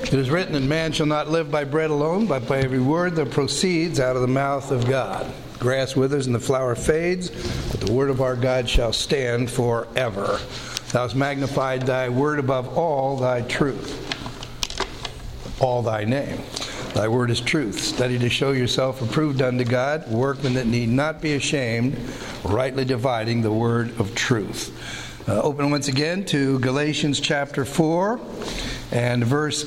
It is written, and man shall not live by bread alone, but by every word that proceeds out of the mouth of God. Grass withers and the flower fades, but the word of our God shall stand forever. Thou hast magnified thy word above all thy truth, all thy name. Thy word is truth. Study to show yourself approved unto God, workmen that need not be ashamed, rightly dividing the word of truth. Open once again to Galatians chapter 4 and verse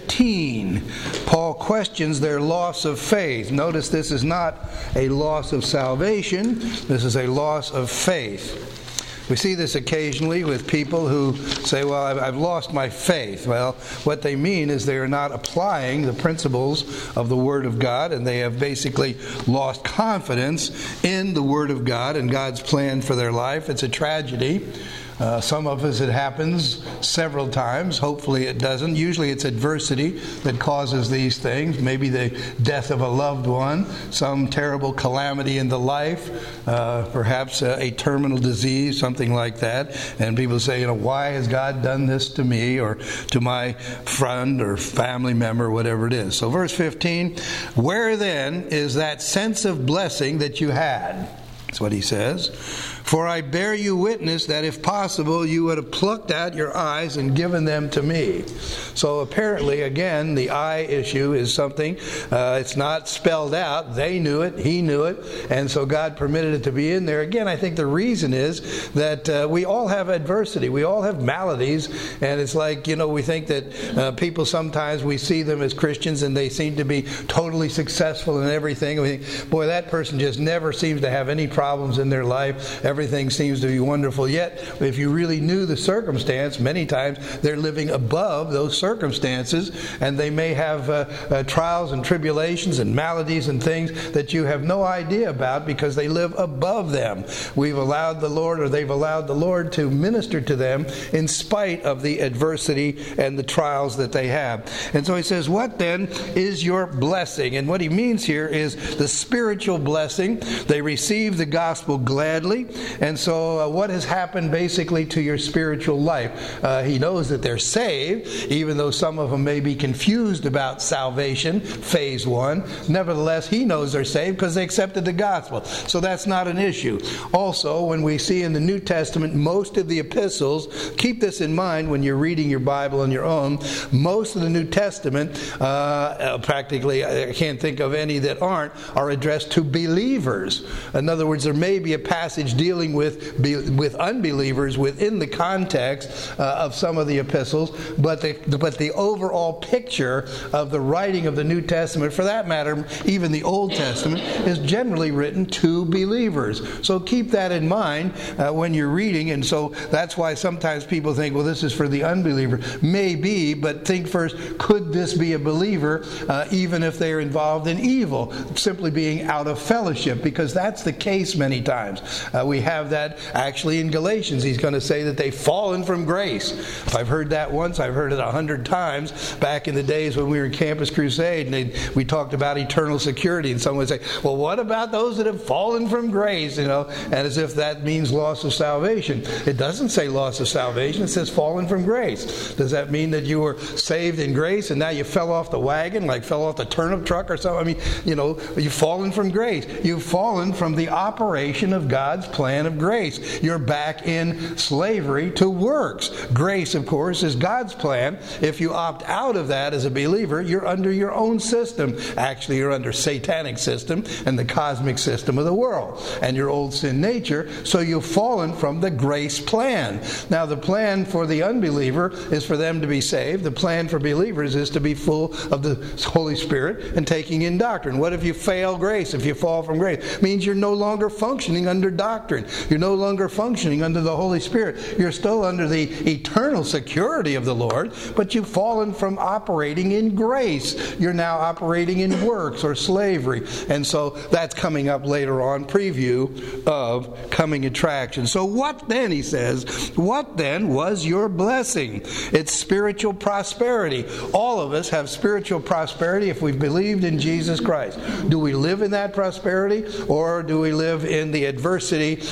15. Paul questions their loss of faith. Notice this is not a loss of salvation. This is a loss of faith. We see this occasionally with people who say, well, I've lost my faith. Well, what they mean is they are not applying the principles of the Word of God, and they have basically lost confidence in the Word of God and God's plan for their life. It's a tragedy. Some of us it happens several times. Hopefully it doesn't. Usually it's adversity that causes these things. Maybe the death of a loved one, some terrible calamity in the life, perhaps a terminal disease, something like that. And people say, why has God done this to me or to my friend or family member, whatever it is. So verse 15, where then is that sense of blessing that you had? That's what he says. For I bear you witness that if possible you would have plucked out your eyes and given them to me. So apparently, again, the eye issue is something, it's not spelled out. They knew it, he knew it, and so God permitted it to be in there. Again, I think the reason is that we all have adversity. We all have maladies, and it's like, we think that people sometimes, we see them as Christians and they seem to be totally successful in everything. We think, boy, that person just never seems to have any problems in their life. Everything seems to be wonderful. Yet, if you really knew the circumstance, many times they're living above those circumstances, and they may have trials and tribulations and maladies and things that you have no idea about because they live above them. We've allowed the Lord, or they've allowed the Lord to minister to them in spite of the adversity and the trials that they have. And so he says, what then is your blessing? And what he means here is the spiritual blessing. They receive the gospel gladly. And so what has happened basically to your spiritual life? He knows that they're saved, even though some of them may be confused about salvation, phase one. Nevertheless, he knows they're saved because they accepted the gospel. So that's not an issue. Also, when we see in the New Testament, most of the epistles, keep this in mind when you're reading your Bible on your own, most of the New Testament, practically, I can't think of any that aren't, are addressed to believers. In other words, there may be a passage dealing with unbelievers within the context of some of the epistles, but the overall picture of the writing of the New Testament, for that matter, even the Old Testament, is generally written to believers. So keep that in mind when you're reading, and so that's why sometimes people think, well, this is for the unbeliever. Maybe, but think first, could this be a believer even if they are involved in evil, simply being out of fellowship? Because that's the case many times. We have that actually in Galatians. He's going to say that they've fallen from grace. If I've heard that once, I've heard it 100 times back in the days when we were in Campus Crusade, and we talked about eternal security, and someone would say, well, what about those that have fallen from grace? And as if that means loss of salvation. It doesn't say loss of salvation. It says fallen from grace. Does that mean that you were saved in grace and now you fell off the wagon, like fell off the turnip truck or something? I mean, you've fallen from grace. You've fallen from the operation of God's plan of grace. You're back in slavery to works. Grace, of course, is God's plan. If you opt out of that as a believer, you're under your own system. Actually, you're under satanic system and the cosmic system of the world and your old sin nature. So you've fallen from the grace plan. Now, the plan for the unbeliever is for them to be saved. The plan for believers is to be full of the Holy Spirit and taking in doctrine. What if you fail grace? If you fall from grace, it means you're no longer functioning under doctrine. You're no longer functioning under the Holy Spirit. You're still under the eternal security of the Lord, but you've fallen from operating in grace. You're now operating in works or slavery. And so that's coming up later on, preview of coming attraction. So what then, he says, what then was your blessing? It's spiritual prosperity. All of us have spiritual prosperity if we've believed in Jesus Christ. Do we live in that prosperity, or do we live in the adversity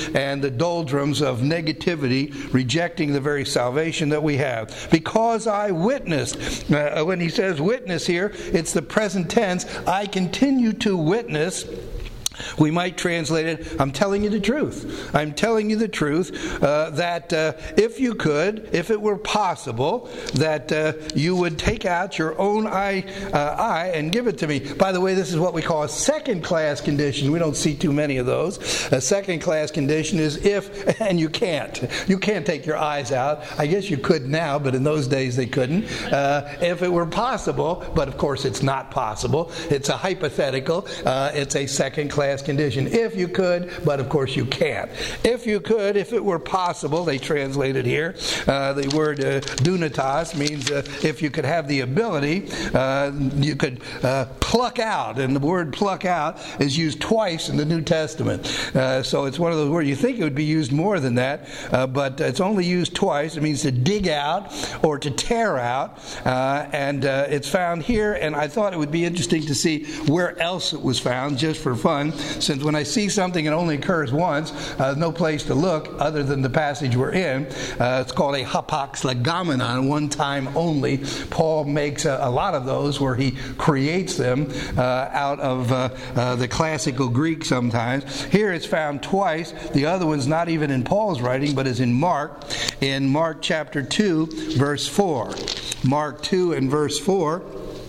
and the doldrums of negativity, rejecting the very salvation that we have. Because I witnessed. When he says witness here, it's the present tense. I continue to witness. We might translate it, I'm telling you the truth. I'm telling you the truth that if you could, if it were possible, that you would take out your own eye and give it to me. By the way, this is what we call a second-class condition. We don't see too many of those. A second-class condition is if, and you can't. You can't take your eyes out. I guess you could now, but in those days they couldn't. If it were possible, but of course it's not possible. It's a hypothetical. It's a second-class condition. If you could, but of course you can't. If you could, if it were possible, they translate it here. The word dunatos means if you could have the ability, you could pluck out. And the word pluck out is used twice in the New Testament. So it's one of those words. You think it would be used more than that, but it's only used twice. It means to dig out or to tear out. And it's found here, and I thought it would be interesting to see where else it was found, just for fun. Since when I see something it only occurs once, no place to look other than the passage we're in. It's called a hapax legomenon, one time only. Paul makes a lot of those where he creates them out of the classical Greek sometimes. Here it's found twice. The other one's not even in Paul's writing, but is in Mark chapter 2, verse 4. Mark 2 and verse 4.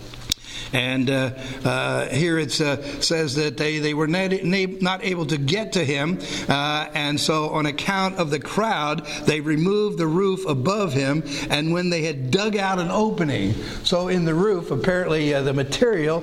And here it says that they were not able to get to him, and so on account of the crowd, they removed the roof above him, and when they had dug out an opening, so in the roof, apparently the material,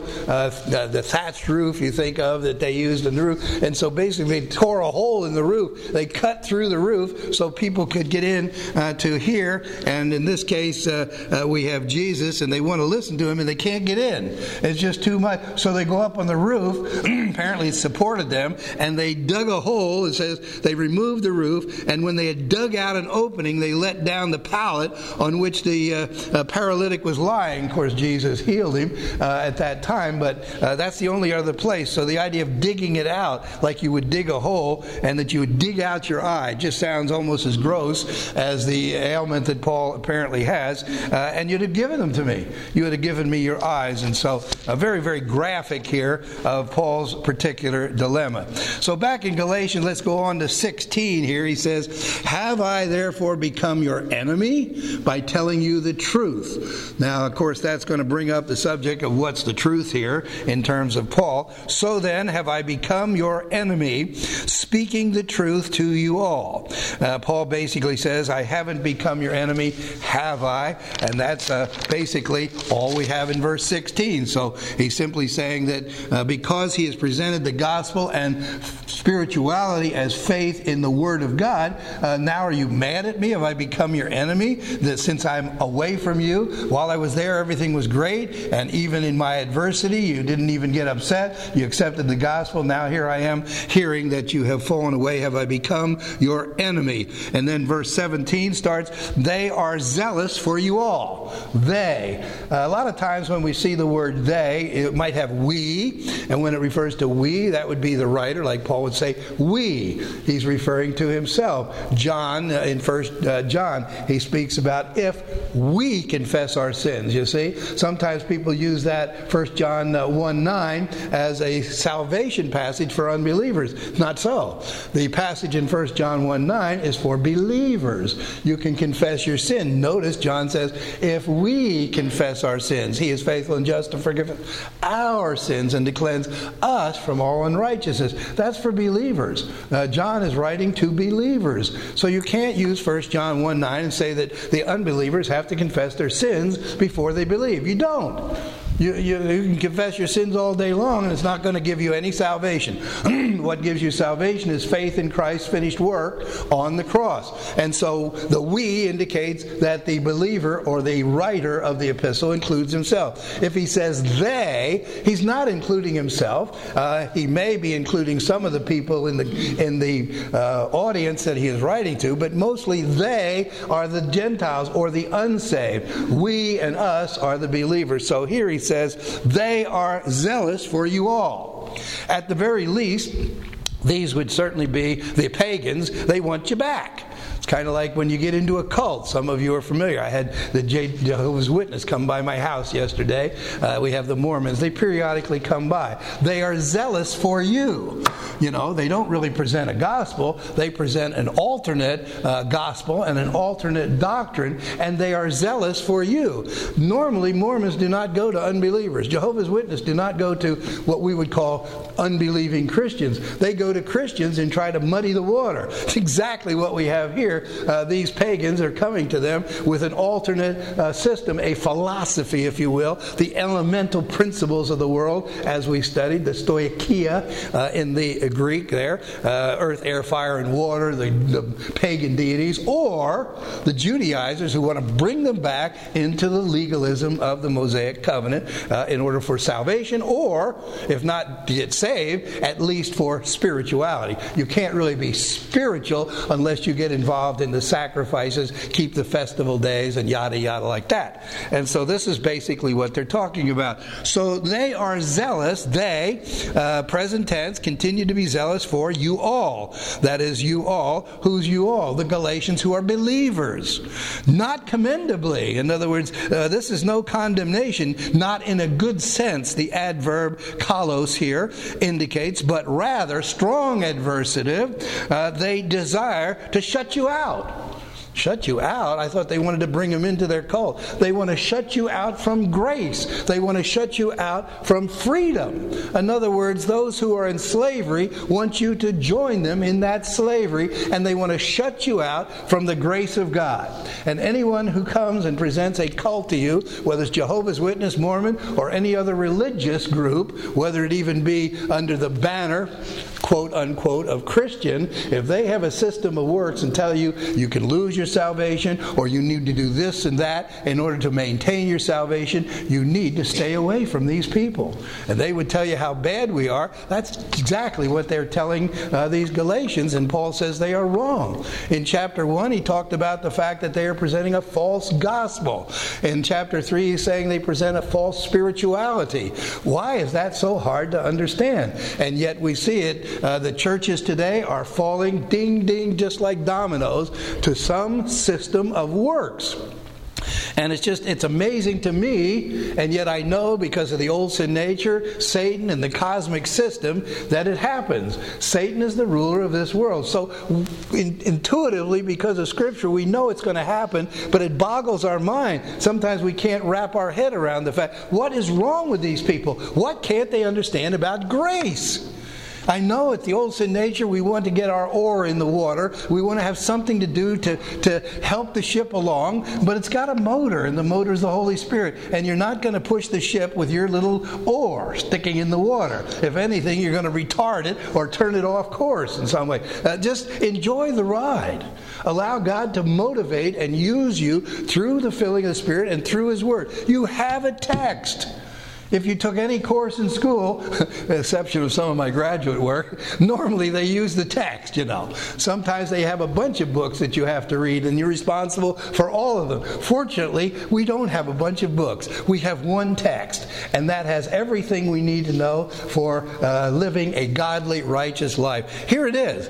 the thatched roof you think of that they used in the roof, and so basically they tore a hole in the roof. They cut through the roof so people could get in to hear, and in this case we have Jesus, and they want to listen to him, and they can't get in. It's just too much. So they go up on the roof. Apparently it supported them. And they dug a hole. It says they removed the roof. And when they had dug out an opening, they let down the pallet on which the paralytic was lying. Of course, Jesus healed him at that time. But that's the only other place. So the idea of digging it out, like you would dig a hole and that you would dig out your eye, just sounds almost as gross as the ailment that Paul apparently has. And you'd have given them to me. You would have given me your eyes. And so a very, very graphic here of Paul's particular dilemma. So back in Galatians, let's go on to 16 here. He says, have I therefore become your enemy by telling you the truth? Now, of course, that's going to bring up the subject of what's the truth here in terms of Paul. So then, have I become your enemy, speaking the truth to you all? Paul basically says, I haven't become your enemy, have I? And that's basically all we have in verse 16. So he's simply saying that because he has presented the gospel and spirituality as faith in the Word of God, now are you mad at me? Have I become your enemy? That since I'm away from you, while I was there everything was great, and even in my adversity you didn't even get upset, you accepted the gospel, now here I am hearing that you have fallen away. Have I become your enemy? And then verse 17 starts, they are zealous for you all. They. A lot of times when we see the word they, it might have we, and when it refers to we, that would be the writer, like Paul would say we. He's referring to himself. John, in 1 John, he speaks about if we confess our sins, you see. Sometimes people use that 1 John 1:9 as a salvation passage for unbelievers. Not so. The passage in 1 John 1:9 is for believers. You can confess your sin. Notice John says, if we confess our sins, he is faithful and just to forgive our sins and to cleanse us from all unrighteousness. That's for believers. John is writing to believers. So you can't use 1 John 1:9 and say that the unbelievers have to confess their sins before they believe. You don't. You can confess your sins all day long and it's not going to give you any salvation. What gives you salvation is faith in Christ's finished work on the cross. And so the we indicates that the believer or the writer of the epistle includes himself. If he says they, he's not including himself. He may be including some of the people in the audience that he is writing to, but mostly they are the Gentiles or the unsaved. We and us are the believers. So here he says, they are zealous for you all. At the very least, These would certainly be the pagans. They want you back. It's kind of like when you get into a cult. Some of you are familiar. I had the Jehovah's Witness come by my house yesterday. We have the Mormons. They periodically come by. They are zealous for you. You know, they don't really present a gospel. They present an alternate gospel and an alternate doctrine, and they are zealous for you. Normally, Mormons do not go to unbelievers. Jehovah's Witnesses do not go to what we would call unbelieving Christians. They go to Christians and try to muddy the water. It's exactly what we have here. These pagans are coming to them with an alternate system, a philosophy, if you will, the elemental principles of the world, as we studied, the stoicheia in the Greek there, earth, air, fire, and water, the pagan deities, or the Judaizers who want to bring them back into the legalism of the Mosaic covenant in order for salvation, or, if not to get saved, at least for spirituality. You can't really be spiritual unless you get involved in the sacrifices, keep the festival days, and yada yada like that. And so this is basically what they're talking about. So they are zealous. They, present tense, continue to be zealous for you all. That is, you all. Who's you all? The Galatians who are believers. Not commendably. In other words, this is no condemnation, not in a good sense. The adverb kalos here indicates, but rather, strong adversative, they desire to shut you out. Shut you out? I thought they wanted to bring them into their cult. They want to shut you out from grace. They want to shut you out from freedom. In other words, those who are in slavery want you to join them in that slavery, and they want to shut you out from the grace of God. And anyone who comes and presents a cult to you, whether it's Jehovah's Witness, Mormon, or any other religious group, whether it even be under the banner, quote unquote, of Christian, if they have a system of works and tell you you can lose your salvation, or you need to do this and that in order to maintain your salvation, you need to stay away from these people. And they would tell you how bad we are. That's exactly what they're telling these Galatians, and Paul says they are wrong. In chapter 1, he talked about the fact that they are presenting a false gospel. In chapter 3, he's saying they present a false spirituality. Why is that so hard to understand? And yet we see it. The churches today are falling ding ding just like dominoes to some system of works. And it's amazing to me, and yet I know because of the old sin nature, Satan, and the cosmic system, that it happens. Satan is the ruler of this world. So intuitively, because of Scripture, we know it's going to happen, but it boggles our mind. Sometimes we can't wrap our head around the fact, what is wrong with these people? What can't they understand about grace? I know at the old sin nature we want to get our oar in the water. We want to have something to do to help the ship along, but it's got a motor, and the motor is the Holy Spirit. And you're not going to push the ship with your little oar sticking in the water. If anything, you're going to retard it or turn it off course in some way. Just enjoy the ride. Allow God to motivate and use you through the filling of the Spirit and through His Word. You have a text. If you took any course in school, with the exception of some of my graduate work, normally they use the text, you know. Sometimes they have a bunch of books that you have to read, and you're responsible for all of them. Fortunately, we don't have a bunch of books. We have one text, and that has everything we need to know for living a godly, righteous life. Here it is.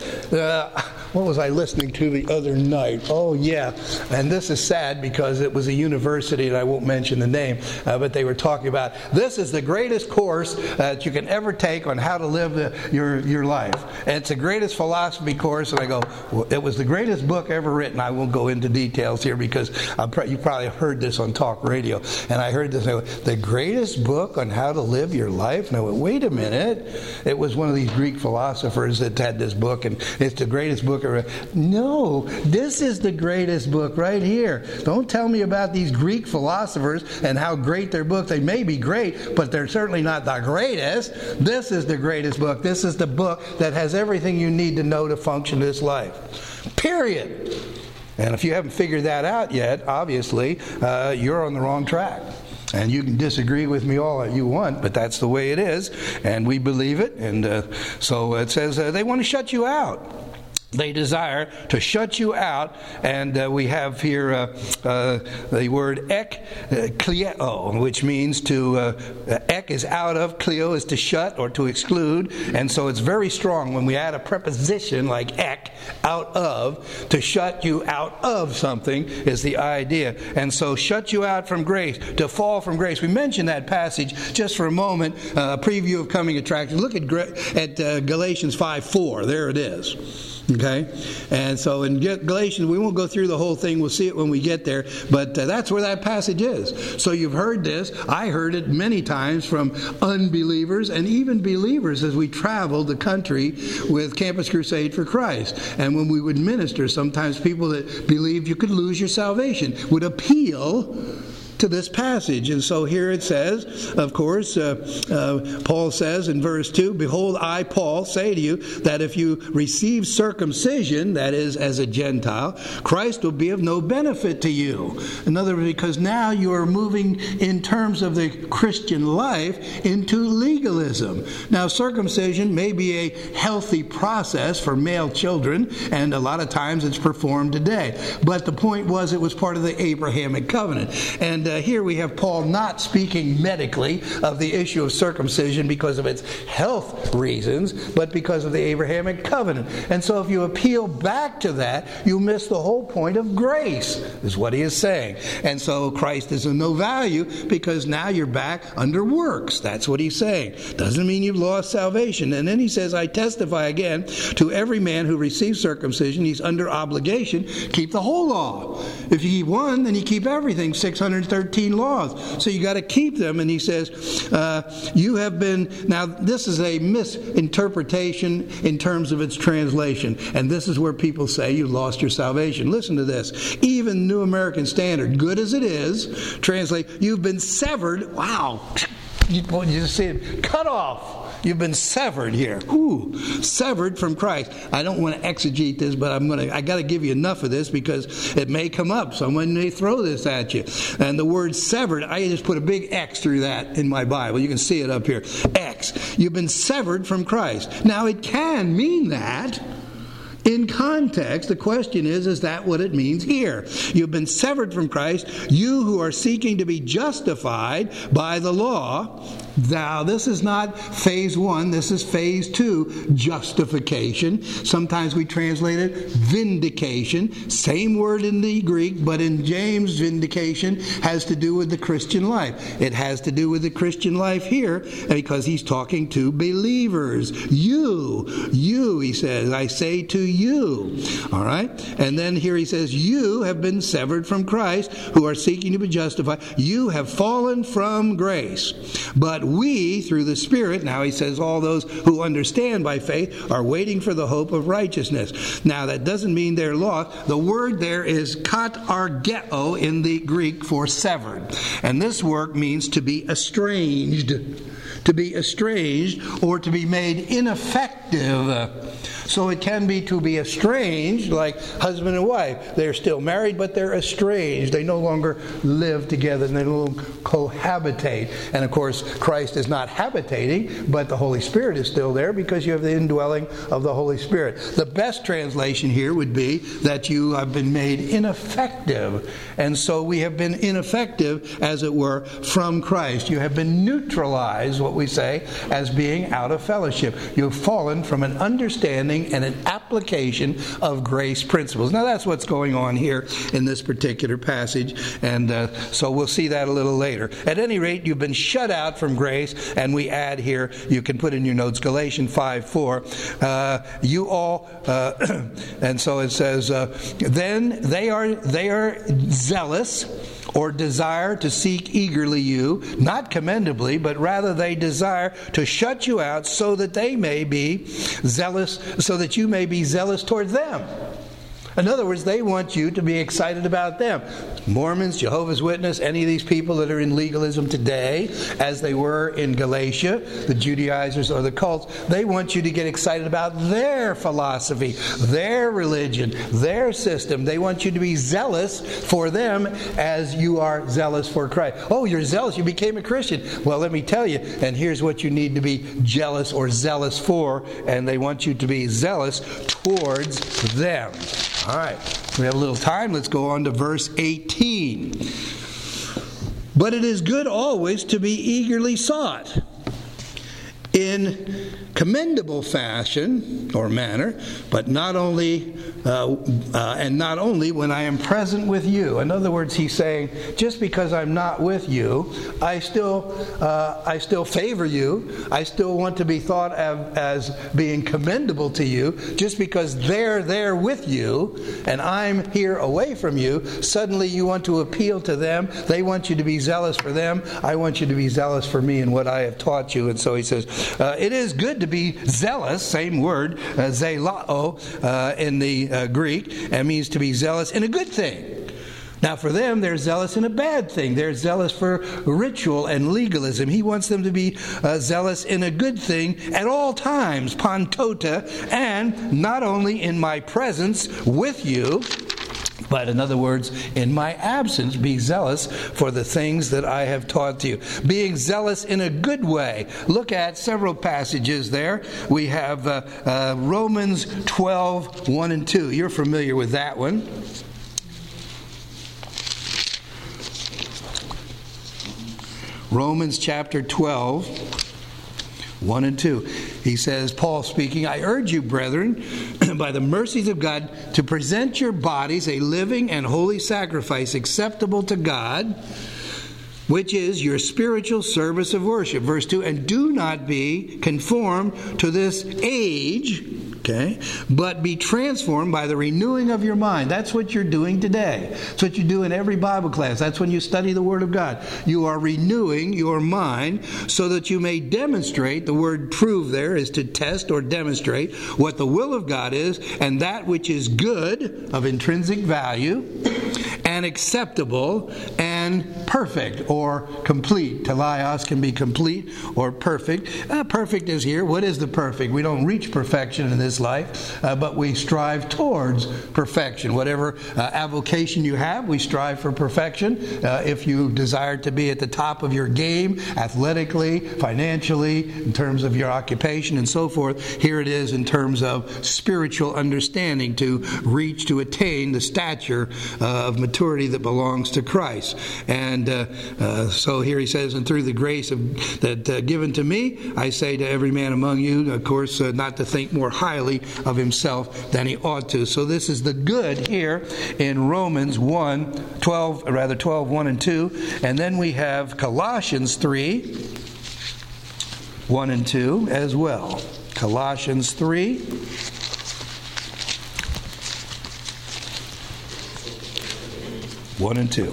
What was I listening to the other night? Oh, yeah. And this is sad because it was a university, and I won't mention the name, but they were talking about this is the greatest course that you can ever take on how to live your life. And it's the greatest philosophy course. And I go, well, it was the greatest book ever written. I won't go into details here because you probably heard this on talk radio. And I heard this, the greatest book on how to live your life? And I went, wait a minute. It was one of these Greek philosophers that had this book, and it's the greatest book ever. No, this is the greatest book right here. Don't tell me about these Greek philosophers and how great their book. They may be great, but they're certainly not the greatest. This is the greatest book. This is the book that has everything you need to know to function this life. Period. And if you haven't figured that out yet, obviously, you're on the wrong track. And you can disagree with me all that you want, but that's the way it is, and we believe it. And so it says they want to shut you out. They desire to shut you out, and we have here the word ekkleo, which means to, ek is out of, kleo is to shut or to exclude, and so it's very strong when we add a preposition like ek, out of, to shut you out of something is the idea. And so shut you out from grace, to fall from grace. We mentioned that passage just for a moment, a preview of coming attractions. Look at Galatians 5:4, there it is. Okay, and so in Galatians, we won't go through the whole thing. We'll see it when we get there, but that's where that passage is. So you've heard this. I heard it many times from unbelievers and even believers as we traveled the country with Campus Crusade for Christ. And when we would minister, sometimes people that believed you could lose your salvation would appeal to this passage. And so here it says, of course, Paul says in verse 2, "Behold, I, Paul, say to you that if you receive circumcision, that is, as a Gentile, Christ will be of no benefit to you." In other words, because now you are moving in terms of the Christian life into legalism. Now, circumcision may be a healthy process for male children, and a lot of times it's performed today. But the point was it was part of the Abrahamic covenant. And here we have Paul not speaking medically of the issue of circumcision because of its health reasons, but because of the Abrahamic covenant. And so if you appeal back to that, you miss the whole point of grace, is what he is saying. And so Christ is of no value because now you're back under works. That's what he's saying. Doesn't mean you've lost salvation. And then he says, "I testify again to every man who receives circumcision, he's under obligation, keep the whole law. If you keep one, then you keep everything, 613 laws. So you got to keep them." And he says, you have been, now this is a misinterpretation in terms of its translation. And this is where people say you lost your salvation. Listen to this. Even New American Standard, good as it is, translate, "You've been severed." Wow. You just see it. Cut off. You've been severed here. Ooh, severed from Christ. I don't want to exegete this, but I got to give you enough of this because it may come up. Someone may throw this at you. And the word severed, I just put a big X through that in my Bible. You can see it up here. X. You've been severed from Christ. Now, it can mean that. In context, the question is that what it means here? You've been severed from Christ, you who are seeking to be justified by the law. Now, this is not phase 1, this is phase 2, justification. Sometimes we translate it vindication. Same word in the Greek, but in James, vindication has to do with the Christian life. It has to do with the Christian life here because he's talking to believers. You, he says, "I say to you." All right? And then here he says, "You have been severed from Christ, who are seeking to be justified. You have fallen from grace. But we, through the Spirit," now he says all those who understand by faith, "are waiting for the hope of righteousness." Now that doesn't mean they're lost. The word there is katargeo in the Greek for severed. And this word means to be estranged. To be estranged or to be made ineffective. So it can be to be estranged, like husband and wife. They're still married, but they're estranged. They no longer live together, and they no longer cohabitate. And of course, Christ is not habitating, but the Holy Spirit is still there because you have the indwelling of the Holy Spirit. The best translation here would be that you have been made ineffective. And so we have been ineffective, as it were, from Christ. You have been neutralized, what we say, as being out of fellowship. You have fallen from an understanding and an application of grace principles. Now that's what's going on here in this particular passage, and so we'll see that a little later. At any rate, you've been shut out from grace, and we add here, you can put in your notes, Galatians 5:4, you all, and so it says, then they are zealous, or desire to seek eagerly you, not commendably, but rather they desire to shut you out so that they may be zealous, so that you may be zealous toward them. In other words, they want you to be excited about them. Mormons, Jehovah's Witnesses, any of these people that are in legalism today, as they were in Galatia, the Judaizers or the cults, they want you to get excited about their philosophy, their religion, their system. They want you to be zealous for them as you are zealous for Christ. Oh, you're zealous. You became a Christian. Well, let me tell you, and here's what you need to be jealous or zealous for, and they want you to be zealous towards them. All right, we have a little time. Let's go on to verse 18. But it is good always to be eagerly sought in commendable fashion or manner, but not only when I am present with you. In other words, he's saying, just because I'm not with you, I still favor you. I still want to be thought of as being commendable to you. Just because they're there with you and I'm here away from you, suddenly you want to appeal to them. They want you to be zealous for them. I want you to be zealous for me and what I have taught you. And so he says, it is good to be zealous, same word, zelao in the Greek, and means to be zealous in a good thing. Now for them, they're zealous in a bad thing. They're zealous for ritual and legalism. He wants them to be zealous in a good thing at all times, pantota, and not only in my presence with you, but in other words, in my absence, be zealous for the things that I have taught you. Being zealous in a good way. Look at several passages there. We have Romans 12, 1 and 2. You're familiar with that one. Romans chapter 12, 1 and 2. He says, Paul speaking, I urge you, brethren, by the mercies of God, to present your bodies a living and holy sacrifice acceptable to God, which is your spiritual service of worship. Verse 2, and do not be conformed to this age, okay, but be transformed by the renewing of your mind. That's what you're doing today. That's what you do in every Bible class. That's when you study the Word of God. You are renewing your mind so that you may demonstrate, the word prove there is to test or demonstrate, what the will of God is, and that which is good, of intrinsic value, and acceptable, and perfect, or complete. Teleios can be complete or perfect. Perfect is here. What is the perfect? We don't reach perfection in this life, but we strive towards perfection. Whatever avocation you have, we strive for perfection. If you desire to be at the top of your game, athletically, financially, in terms of your occupation and so forth, here it is in terms of spiritual understanding, to reach, to attain the stature of maturity that belongs to Christ. And so here he says, and through the grace that given to me, I say to every man among you, of course, not to think more highly of himself than he ought to. So this is the good here in Romans 12, 1 and 2. And then we have Colossians 3, 1 and 2 as well. Colossians 3. 1 and 2.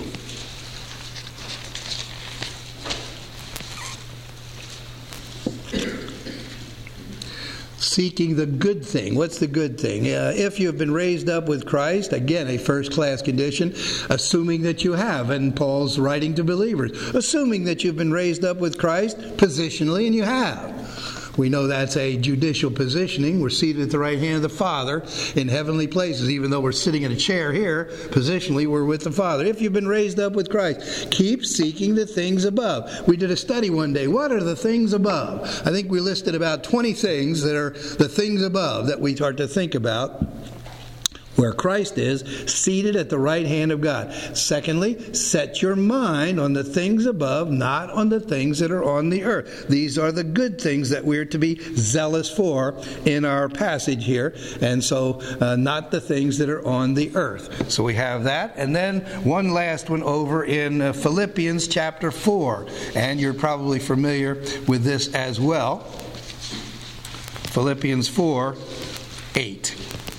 Seeking the good thing. What's the good thing? If you have been raised up with Christ, again, a first-class condition, assuming that you have, and Paul's writing to believers, assuming that you've been raised up with Christ positionally, and you have. We know that's a judicial positioning. We're seated at the right hand of the Father in heavenly places. Even though we're sitting in a chair here, positionally we're with the Father. If you've been raised up with Christ, keep seeking the things above. We did a study one day. What are the things above? I think we listed about 20 things that are the things above that we start to think about. Where Christ is, seated at the right hand of God. Secondly, set your mind on the things above, not on the things that are on the earth. These are the good things that we're to be zealous for in our passage here. And so, not the things that are on the earth. So we have that. And then one last one over in Philippians chapter 4. And you're probably familiar with this as well. Philippians 4, 8.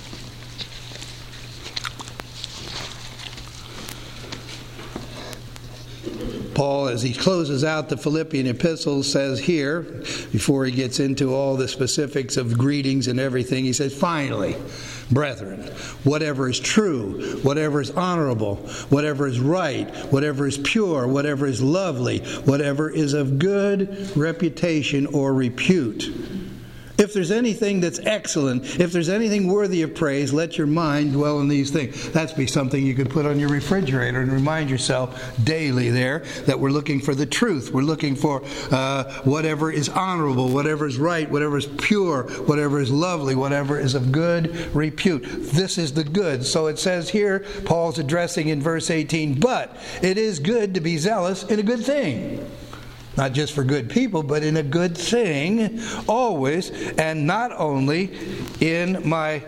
Paul, as he closes out the Philippian epistles, says here, before he gets into all the specifics of greetings and everything, he says, finally, Brethren, whatever is true, whatever is honorable, whatever is right, whatever is pure, whatever is lovely, whatever is of good reputation or repute. If there's anything that's excellent, if there's anything worthy of praise, let your mind dwell in these things. That's be something you could put on your refrigerator and remind yourself daily there that we're looking for the truth. We're looking for whatever is honorable, whatever is right, whatever is pure, whatever is lovely, whatever is of good repute. This is the good. So it says here, Paul's addressing in verse 18, but it is good to be zealous in a good thing. Not just for good people, but in a good thing, always, and not only in my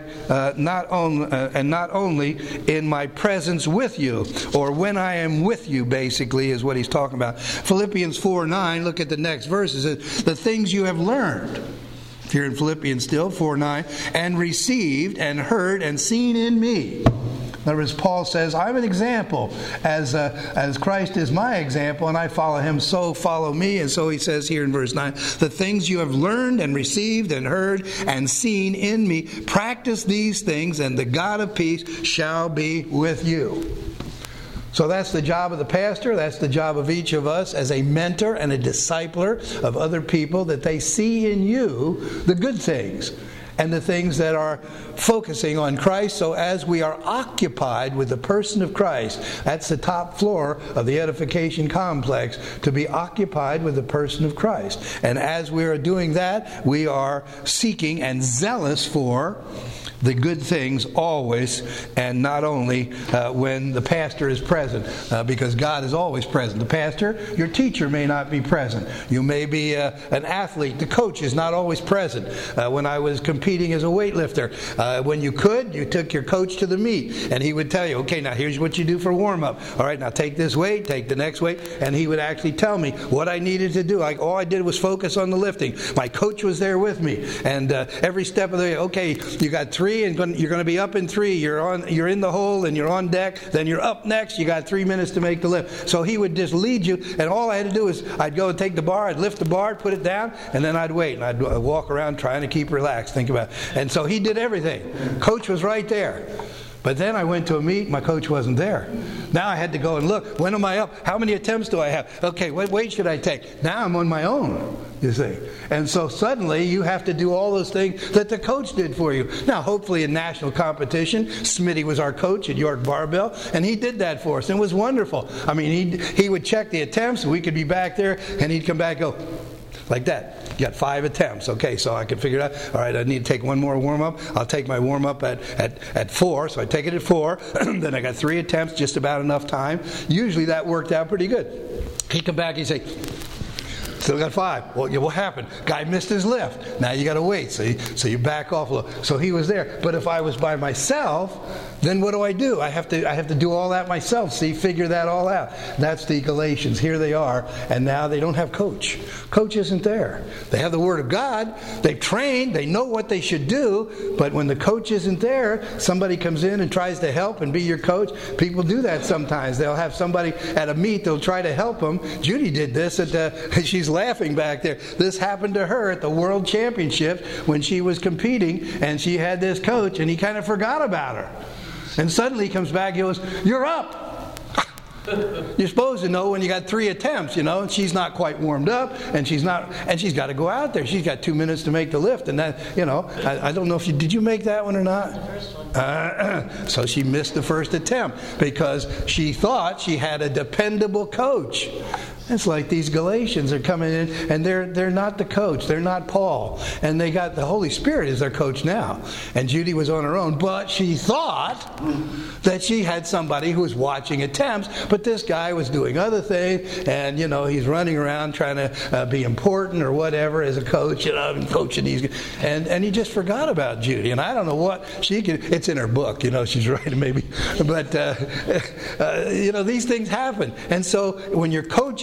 presence with you, or when I am with you. Basically, is what he's talking about. Philippians 4:9. Look at the next verse. It says, "The things you have learned." Here in Philippians still 4:9, "and received and heard and seen in me." In other words, Paul says, I'm an example. As Christ is my example and I follow him, so follow me. And so he says here in verse 9, the things you have learned and received and heard and seen in me, practice these things and the God of peace shall be with you. So that's the job of the pastor. That's the job of each of us as a mentor and a discipler of other people, that they see in you the good things and the things that are focusing on Christ. So as we are occupied with the person of Christ, that's the top floor of the edification complex, to be occupied with the person of Christ. And as we are doing that, we are seeking and zealous for the good things always, and not only when the pastor is present, because God is always present. The pastor, your teacher may not be present. You may be an athlete. The coach is not always present. When I was competing as a weightlifter, when you took your coach to the meet, and he would tell you, okay, now here's what you do for warm-up. All right, now take this weight, take the next weight, and he would actually tell me what I needed to do. All I did was focus on the lifting. My coach was there with me, and every step of the way, okay, you got 3, and you're going to be up in 3. You're in the hole and you're on deck. Then you're up next. You got 3 minutes to make the lift. So he would just lead you, and all I had to do is I'd go and take the bar, I'd lift the bar, put it down, and then I'd wait, and I'd walk around trying to keep relaxed. Think about it. And so he did everything. Coach was right there. But then I went to a meet, my coach wasn't there. Now I had to go and look, when am I up? How many attempts do I have? Okay, what weight should I take? Now I'm on my own, you see. And so suddenly you have to do all those things that the coach did for you. Now hopefully in national competition, Smitty was our coach at York Barbell, and he did that for us, and it was wonderful. I mean, he would check the attempts, and we could be back there, and he'd come back and go, like that. You got 5 attempts. Okay, so I could figure it out. All right, I need to take one more warm-up. I'll take my warm-up at 4, so I take it at 4. Then I got 3 attempts, just about enough time. Usually that worked out pretty good. He'd come back, he'd say, still got 5. Well, what happened? Guy missed his lift. Now you got to wait. So you back off a little. So he was there. But if I was by myself, then what do? I have to do all that myself. See, figure that all out. That's the Galatians. Here they are, and now they don't have coach. Coach isn't there. They have the Word of God. They've trained. They know what they should do. But when the coach isn't there, somebody comes in and tries to help and be your coach. People do that sometimes. They'll have somebody at a meet. They'll try to help them. Judy did this. She's laughing back there. This happened to her at the World Championships when she was competing, and she had this coach, and he kind of forgot about her. And suddenly he comes back, he goes, "You're up." You're supposed to know when you got 3 attempts, and she's not quite warmed up, and she's got to go out there. She's got 2 minutes to make the lift, and that, I don't know if did you make that one or not? The first one. So she missed the first attempt because she thought she had a dependable coach. It's like these Galatians are coming in, and they're not the coach. They're not Paul. And they got the Holy Spirit as their coach now. And Judy was on her own, but she thought that she had somebody who was watching attempts, but this guy was doing other things, and, he's running around trying to be important or whatever as a coach, and coaching these guys. And he just forgot about Judy. And I don't know what she could, it's in her book, she's writing maybe. But, these things happen. And so when your coach is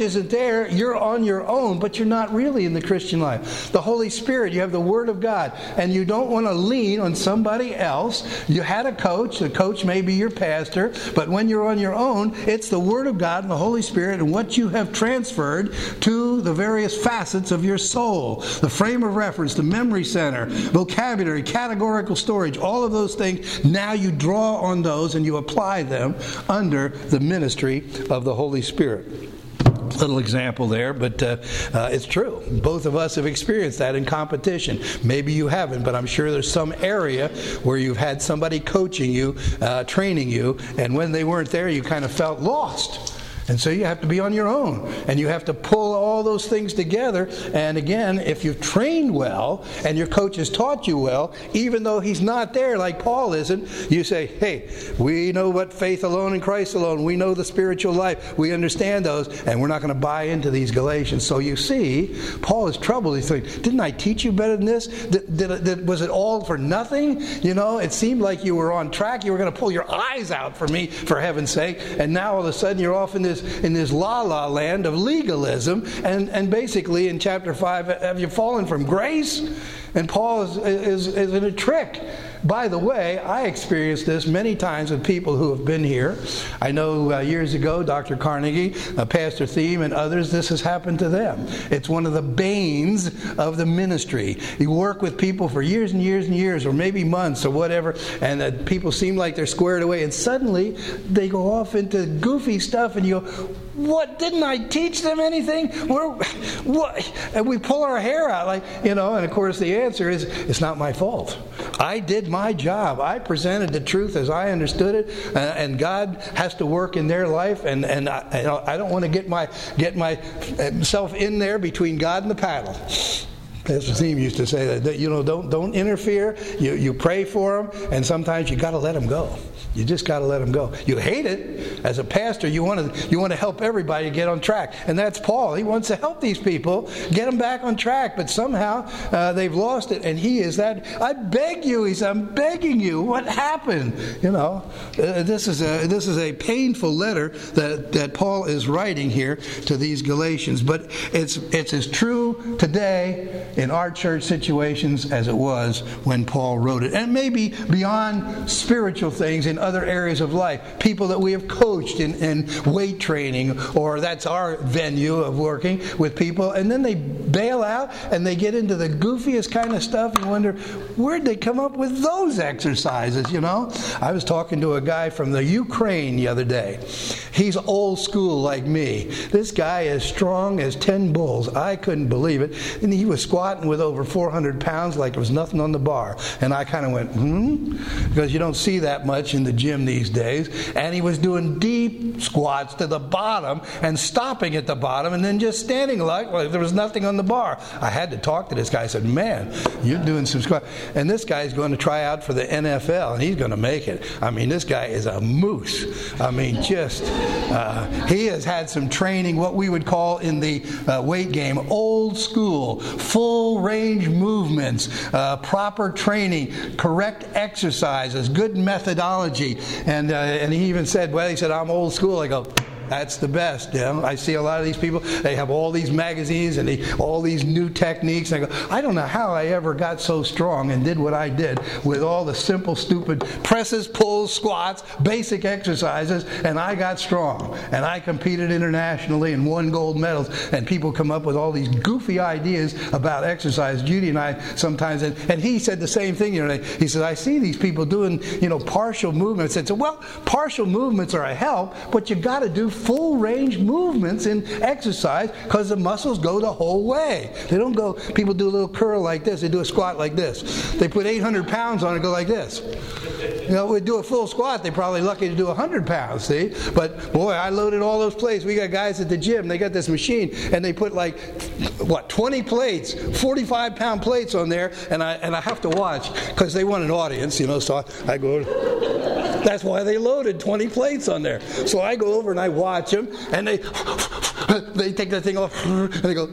isn't there, you're on your own, but you're not really in the Christian life. The Holy Spirit, you have the Word of God, and you don't want to lean on somebody else. You had a coach. The coach may be your pastor, but when you're on your own, it's the Word of God and the Holy Spirit and what you have transferred to the various facets of your soul. The frame of reference, the memory center, vocabulary, categorical storage, all of those things. Now you draw on those and you apply them under the ministry of the Holy Spirit. Little example there, but it's true. Both of us have experienced that in competition. Maybe you haven't, but I'm sure there's some area where you've had somebody coaching you, training you, and when they weren't there, you kind of felt lost. And so you have to be on your own, and you have to pull all those things together. And again, if you've trained well and your coach has taught you well, even though he's not there like Paul isn't, you say, hey, we know what faith alone and Christ alone. We know the spiritual life. We understand those, and we're not going to buy into these Galatians. So you see, Paul is troubled. He's thinking, didn't I teach you better than this? Was it all for nothing? You know, it seemed like you were on track. You were going to pull your eyes out for me, for heaven's sake. And now all of a sudden you're off in this la-la land of legalism, and basically in chapter 5, have you fallen from grace? And Paul is in a trick. By the way, I experienced this many times with people who have been here. I know years ago, Dr. Carnegie, Pastor Thiem, and others, this has happened to them. It's one of the banes of the ministry. You work with people for years and years and years, or maybe months or whatever, and people seem like they're squared away, and suddenly they go off into goofy stuff, and you go, what, didn't I teach them anything? What? And we pull our hair out, like, you know, and of course the answer is, it's not my fault. I did my job. I presented the truth as I understood it, and God has to work in their life, and I don't want to get myself in there between God and the paddle. Pastor Thiem used to say that you know, don't interfere. You pray for them, and sometimes you got to let them go. You just got to let them go. You hate it. As a pastor, you want to help everybody get on track. And that's Paul. He wants to help these people, get them back on track. But somehow they've lost it. And he is that, I beg you. He said, I'm begging you. What happened? You know, this is a painful letter that Paul is writing here to these Galatians. But it's as true today in our church situations as it was when Paul wrote it. And maybe beyond spiritual things in other areas of life. People that we have coached in weight training, or that's our venue of working with people, and then they bail out and they get into the goofiest kind of stuff. You wonder, where'd they come up with those exercises, you know? I was talking to a guy from the Ukraine the other day. He's old school like me. This guy is strong as 10 bulls. I couldn't believe it. And he was squatting with over 400 pounds like there was nothing on the bar. And I kind of went, because you don't see that much in the gym these days. And he was doing deep squats to the bottom and stopping at the bottom and then just standing like there was nothing on the bar. I had to talk to this guy. I said, man, you're doing some squats. And this guy's going to try out for the NFL, and he's going to make it. I mean, this guy is a moose. I mean, just, he has had some training, what we would call in the weight game, old school, full range movements, proper training, correct exercises, good methodology. And he even said, well, he said, I'm old school. I go, that's the best. You know? I see a lot of these people, they have all these magazines and all these new techniques. And I go, I don't know how I ever got so strong and did what I did with all the simple, stupid presses, pulls, squats, basic exercises, and I got strong. And I competed internationally and won gold medals. And people come up with all these goofy ideas about exercise. Judy and I sometimes, and he said the same thing. You know, he said, I see these people doing, you know, partial movements. I said, well, partial movements are a help, but you got to do full range movements in exercise because the muscles go the whole way. They don't go, people do a little curl like this, they do a squat like this. They put 800 pounds on it, go like this. You know, we do a full squat, they're probably lucky to do 100 pounds, see? But boy, I loaded all those plates. We got guys at the gym, they got this machine, and they put like, 20 plates, 45-pound plates on there, and I have to watch because they want an audience, you know, so I go, that's why they loaded 20 plates on there. So I go over and I watch them, and they take that thing off, and they go,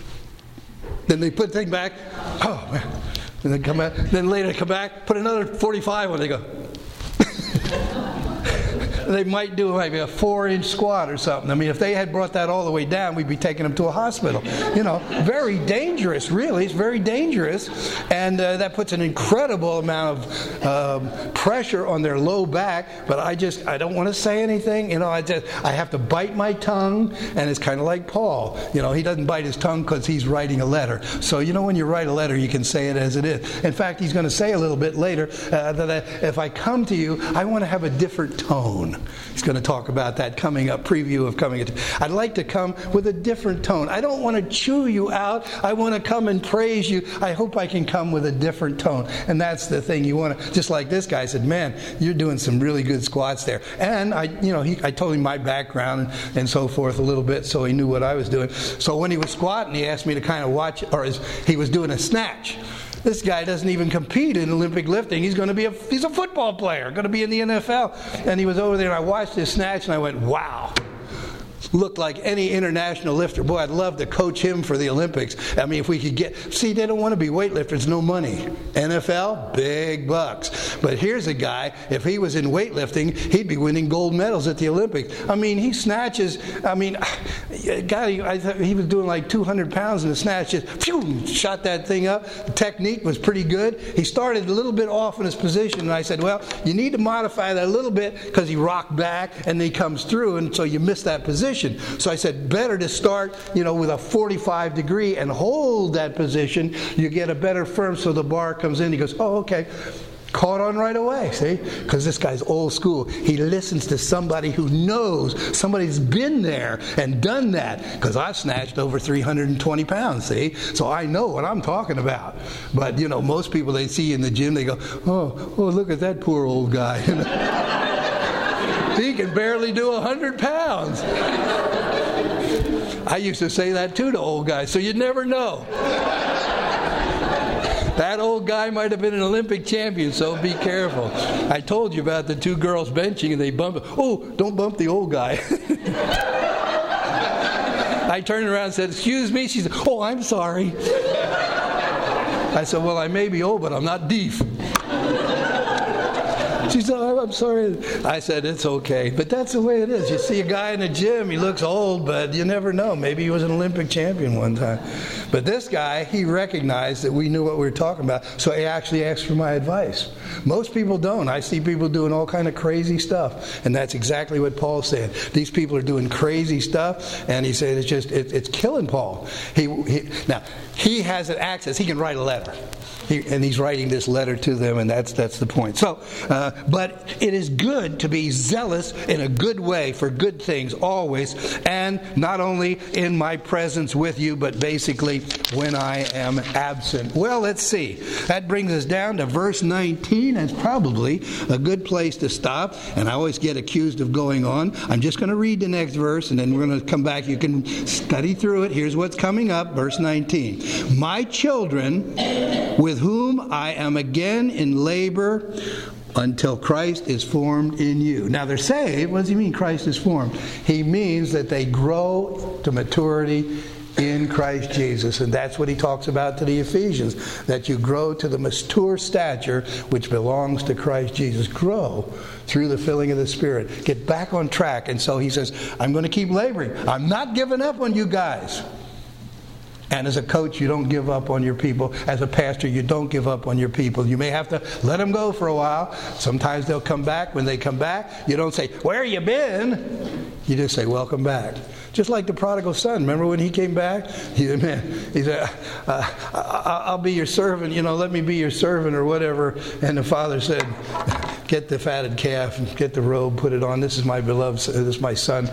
then they put the thing back, oh man, and then come back, then later come back, put another 45 on, they go. they might do maybe a 4-inch squat or something. I mean, if they had brought that all the way down, we'd be taking them to a hospital. Very dangerous, really. It's very dangerous. And that puts an incredible amount of pressure on their low back. But I don't want to say anything. I have to bite my tongue. And it's kind of like Paul. He doesn't bite his tongue because he's writing a letter. So, when you write a letter, you can say it as it is. In fact, he's going to say a little bit later that if I come to you, I want to have a different tone. He's going to talk about that coming up, preview of coming. I'd like to come with a different tone. I don't want to chew you out. I want to come and praise you. I hope I can come with a different tone. And that's the thing you want to, just like this guy said, man, you're doing some really good squats there. And I told him my background and so forth a little bit, so he knew what I was doing. So when he was squatting, he asked me to kind of watch, or he was doing a snatch. This guy doesn't even compete in Olympic lifting. He's a football player, going to be in the NFL. And he was over there, and I watched his snatch, and I went, wow. Looked like any international lifter. Boy, I'd love to coach him for the Olympics. I mean, if we could they don't want to be weightlifters, no money. NFL, big bucks. But here's a guy, if he was in weightlifting, he'd be winning gold medals at the Olympics. I mean, he snatches, he was doing like 200 pounds in the snatch, just shot that thing up. The technique was pretty good. He started a little bit off in his position, and I said, well, you need to modify that a little bit because he rocked back and then he comes through, and so you miss that position. So I said, better to start, with a 45 degree and hold that position. You get a better firm so the bar comes in. He goes, oh, okay. Caught on right away, see? Because this guy's old school. He listens to somebody who knows, somebody's been there and done that. Because I've snatched over 320 pounds, see? So I know what I'm talking about. But, most people they see in the gym, they go, oh, look at that poor old guy. He can barely do 100 pounds. I used to say that too to old guys, so you'd never know. That old guy might have been an Olympic champion, so be careful. I told you about the 2 girls benching and they bumped. Oh, don't bump the old guy. I turned around and said, excuse me. She said, oh, I'm sorry. I said, well, I may be old, but I'm not deaf. She said, oh, I'm sorry. I said, it's okay. But that's the way it is. You see a guy in the gym, he looks old, but you never know. Maybe he was an Olympic champion one time. But this guy, he recognized that we knew what we were talking about, so he actually asked for my advice. Most people don't. I see people doing all kind of crazy stuff, and that's exactly what Paul said. These people are doing crazy stuff, and he said it's killing Paul. Now, he has an access. He can write a letter. And he's writing this letter to them, and that's the point. So, but it is good to be zealous in a good way for good things always, and not only in my presence with you, but basically when I am absent. Well, let's see. That brings us down to verse 19. That's probably a good place to stop, and I always get accused of going on. I'm just going to read the next verse, and then we're going to come back. You can study through it. Here's what's coming up, verse 19. My children, with whom I am again in labor until Christ is formed in you. Now they're saved. What does he mean Christ is formed? He means that they grow to maturity in Christ Jesus. And that's what he talks about to the Ephesians, that you grow to the mature stature which belongs to Christ Jesus. Grow through the filling of the Spirit. Get back on track. And so he says, I'm going to keep laboring. I'm not giving up on you guys. And as a coach, you don't give up on your people. As a pastor, you don't give up on your people. You may have to let them go for a while. Sometimes they'll come back. When they come back, you don't say, where you been? You just say, welcome back. Just like the prodigal son. Remember when he came back? He said, I'll be your servant. Let me be your servant or whatever. And the father said, get the fatted calf, get the robe, put it on. This is my beloved, this is my son,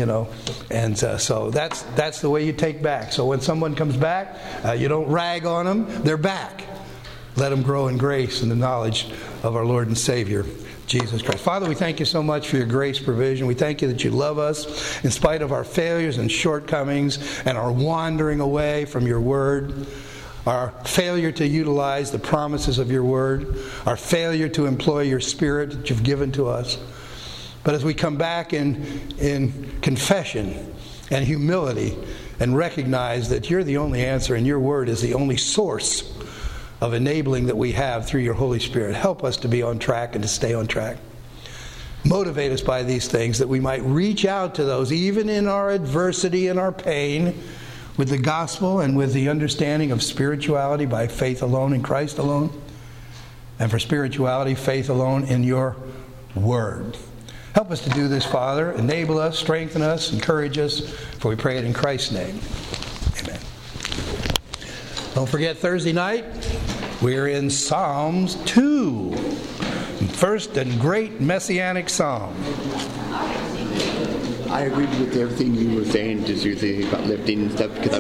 And so that's the way you take back. So when someone comes back, you don't rag on them. They're back. Let them grow in grace and the knowledge of our Lord and Savior, Jesus Christ. Father, we thank you so much for your grace provision. We thank you that you love us in spite of our failures and shortcomings and our wandering away from your word, our failure to utilize the promises of your word, our failure to employ your Spirit that you've given to us. But as we come back in confession and humility and recognize that you're the only answer and your word is the only source of enabling that we have through your Holy Spirit, help us to be on track and to stay on track. Motivate us by these things that we might reach out to those, even in our adversity and our pain, with the gospel and with the understanding of spirituality by faith alone in Christ alone, and for spirituality, faith alone in your word. Help us to do this, Father. Enable us, strengthen us, encourage us, for we pray it in Christ's name. Amen. Don't forget Thursday night, we're in Psalms 2. First and great messianic psalm. I agreed with everything you were saying, just your thing about lifting and stuff, because